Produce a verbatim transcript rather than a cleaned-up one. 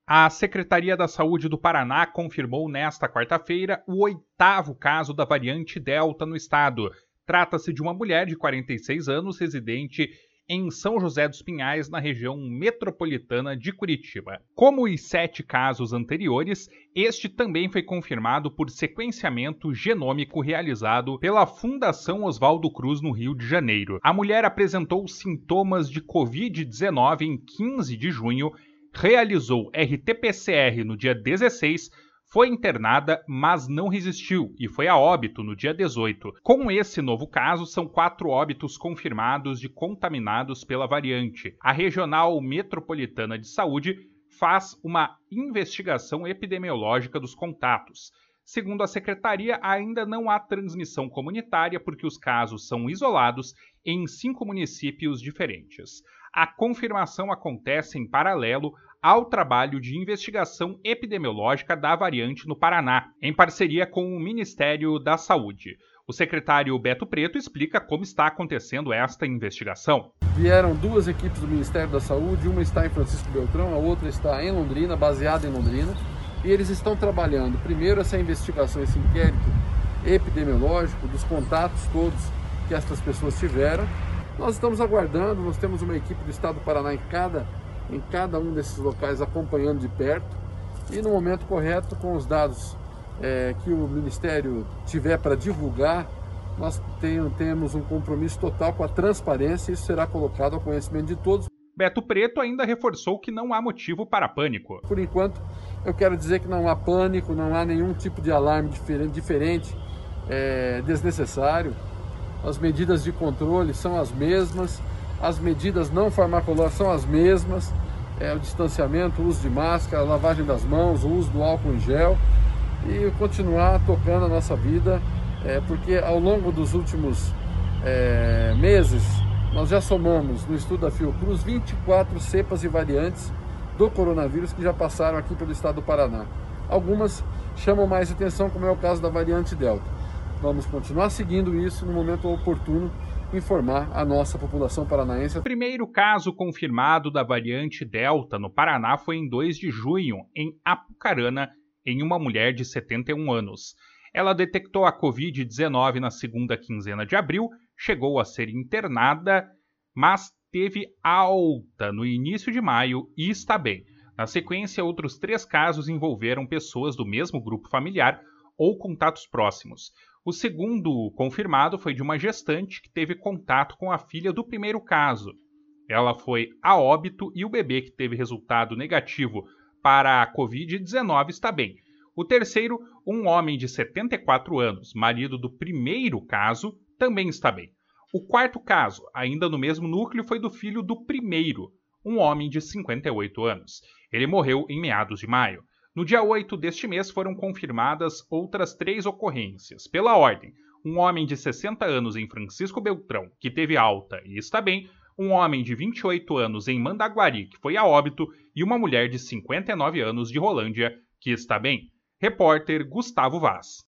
A Secretaria da Saúde do Paraná confirmou nesta quarta-feira o oitavo caso da variante Delta no estado. Trata-se de uma mulher de quarenta e seis anos, residente em São José dos Pinhais, na região metropolitana de Curitiba. Como os sete casos anteriores, este também foi confirmado por sequenciamento genômico realizado pela Fundação Oswaldo Cruz, no Rio de Janeiro. A mulher apresentou sintomas de covid dezenove em quinze de junho, realizou R T P C R no dia dezesseis, foi internada, mas não resistiu e foi a óbito no dia dezoito. Com esse novo caso, são quatro óbitos confirmados de contaminados pela variante. A Regional Metropolitana de Saúde faz uma investigação epidemiológica dos contatos. Segundo a secretaria, ainda não há transmissão comunitária porque os casos são isolados em cinco municípios diferentes. A confirmação acontece em paralelo ao trabalho de investigação epidemiológica da variante no Paraná, em parceria com o Ministério da Saúde. O secretário Beto Preto explica como está acontecendo esta investigação. Vieram duas equipes do Ministério da Saúde, uma está em Francisco Beltrão, a outra está em Londrina, baseada em Londrina, e eles estão trabalhando, primeiro, essa investigação, esse inquérito epidemiológico dos contatos todos que estas pessoas tiveram. Nós estamos aguardando, nós temos uma equipe do Estado do Paraná em cada, em cada um desses locais acompanhando de perto e no momento correto, com os dados é, que o Ministério tiver para divulgar, nós tem, temos um compromisso total com a transparência e isso será colocado ao conhecimento de todos. Beto Preto ainda reforçou que não há motivo para pânico. Por enquanto, eu quero dizer que não há pânico, não há nenhum tipo de alarme diferente, diferente é, desnecessário. As medidas de controle são as mesmas, as medidas não farmacológicas são as mesmas, é, o distanciamento, o uso de máscara, a lavagem das mãos, o uso do álcool em gel e continuar tocando a nossa vida, é, porque ao longo dos últimos é, meses nós já somamos no estudo da Fiocruz vinte e quatro cepas e variantes do coronavírus que já passaram aqui pelo estado do Paraná. Algumas chamam mais atenção, como é o caso da variante Delta. Vamos continuar seguindo isso no momento oportuno, informar a nossa população paranaense. O primeiro caso confirmado da variante Delta no Paraná foi em dois de junho, em Apucarana, em uma mulher de setenta e um anos. Ela detectou a covid dezenove na segunda quinzena de abril, chegou a ser internada, mas teve alta no início de maio e está bem. Na sequência, outros três casos envolveram pessoas do mesmo grupo familiar ou contatos próximos. O segundo confirmado foi de uma gestante que teve contato com a filha do primeiro caso. Ela foi a óbito e o bebê que teve resultado negativo para a covid dezenove está bem. O terceiro, um homem de setenta e quatro anos, marido do primeiro caso, também está bem. O quarto caso, ainda no mesmo núcleo, foi do filho do primeiro, um homem de cinquenta e oito anos. Ele morreu em meados de maio. No dia oito deste mês foram confirmadas outras três ocorrências. Pela ordem, um homem de sessenta anos em Francisco Beltrão, que teve alta e está bem, um homem de vinte e oito anos em Mandaguari, que foi a óbito, e uma mulher de cinquenta e nove anos de Rolândia, que está bem. Repórter Gustavo Vaz.